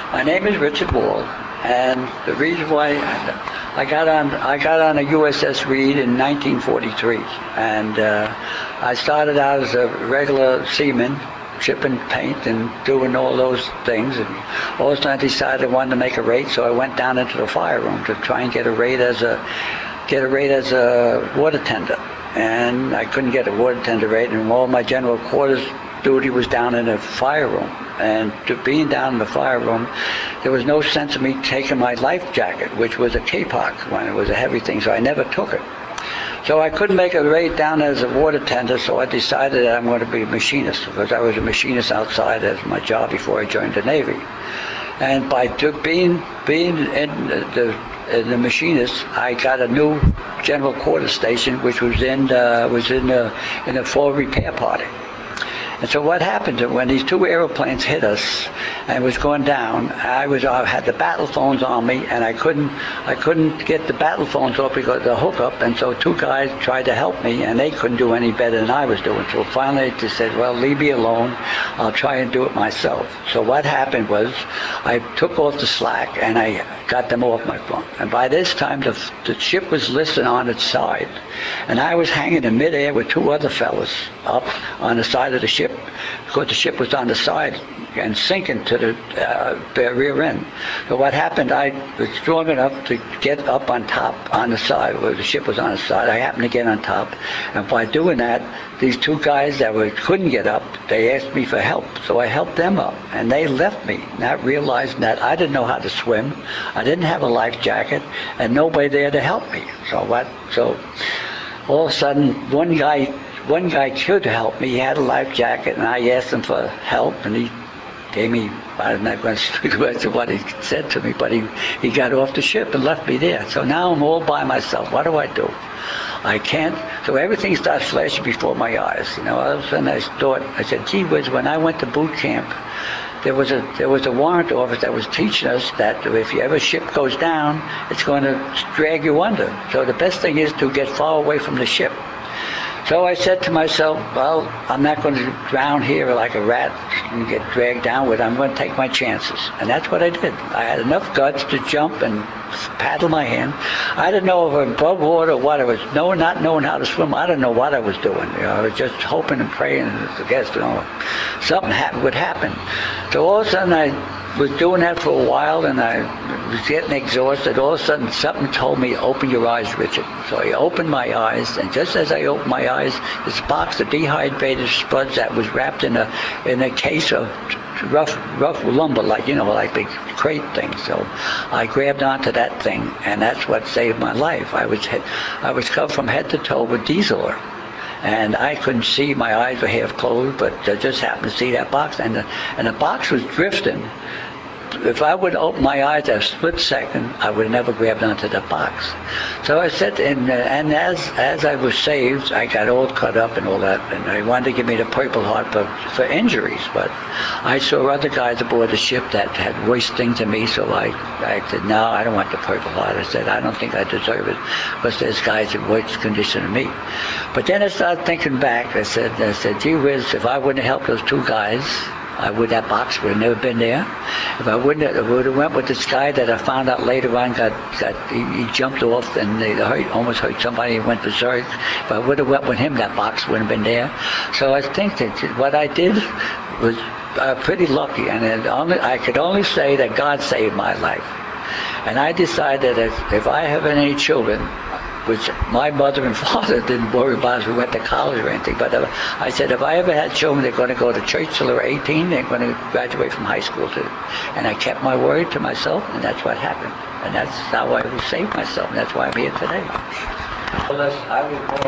My name is Richard Wall, and the reason why I got on a USS Reed in 1943, and I started out as a regular seaman, shipping paint and doing all those things. And all of a sudden, I decided I wanted to make a rate, so I went down into the fire room to try and get a rate as a water tender, and I couldn't get a water tender rate, and all my general quarters duty was down in the fire room. And to being down in the fire room, there was no sense of me taking my life jacket, which was a K-Pock when it was a heavy thing, so I never took it. So I couldn't make a rate down as a water tender, so I decided that I'm going to be a machinist, because I was a machinist outside as my job before I joined the Navy. And by being in the machinist, I got a new general quarters station, which was in the full repair party. And so what happened when these two airplanes hit us and was going down, I had the battle phones on me, and I couldn't get the battle phones off because of the hookup, and so two guys tried to help me, and they couldn't do any better than I was doing. So finally they said, well, leave me alone, I'll try and do it myself. So what happened was I took off the slack and I got them off my phone. And by this time the ship was listed on its side, and I was hanging in midair with two other fellas up on the side of the ship, because the ship was on the side and sinking to the rear end. So what happened, I was strong enough to get up on top on the side where the ship was on the side. I happened to get on top, and by doing that, these two guys that couldn't get up, they asked me for help. So I helped them up, and they left me, not realizing that I didn't know how to swim, I didn't have a life jacket, and nobody there to help me. So all of a sudden, one guy could help me. He had a life jacket, and I asked him for help, and he gave me, I'm not going to speak about what he said to me, but he got off the ship and left me there. So now I'm all by myself. What do? I can't. So everything starts flashing before my eyes. All of a sudden I said, gee whiz, when I went to boot camp, there was a warrant officer that was teaching us that if ever ship goes down, it's going to drag you under. So the best thing is to get far away from the ship. So I said to myself, well, I'm not going to drown here like a rat and get dragged down with it. I'm going to take my chances. And that's what I did. I had enough guts to jump and paddle my hand. I didn't know if I was above water or what. I was not knowing how to swim. I didn't know what I was doing. I was just hoping and praying, I guess, something would happen. So all of a sudden I was doing that for a while, and I was getting exhausted. All of a sudden something told me, open your eyes, Richard. So I opened my eyes, and just as I opened my eyes, this box of dehydrated spuds that was wrapped in a case of rough lumber, like big crate things. So I grabbed onto that thing, and that's what saved my life. I was covered from head to toe with diesel oil, and I couldn't see. My eyes were half closed, but I just happened to see that box, and the box was drifting. If I would open my eyes at a split second, I would have never grabbed onto the box. So I said, and as I was saved, I got all cut up and all that, and they wanted to give me the Purple Heart for injuries, but I saw other guys aboard the ship that had worse things than me, so I said, no, I don't want the Purple Heart. I said, I don't think I deserve it, because there's guys in worse condition than me. But then I started thinking back. I said, gee whiz, if I wouldn't have helped those two guys, that box would have never been there. If I would have went with this guy that I found out later on he jumped off and almost hurt somebody and went berserk. If I would have went with him, that box wouldn't have been there. So I think that what I did was pretty lucky, and I could only say that God saved my life. And I decided that if I have any children, which my mother and father didn't worry about if we went to college or anything, but I said if I ever had children, they're going to go to church till they're 18, they're going to graduate from high school too. And I kept my word to myself, and that's what happened. And that's how I saved myself, and that's why I'm here today. I was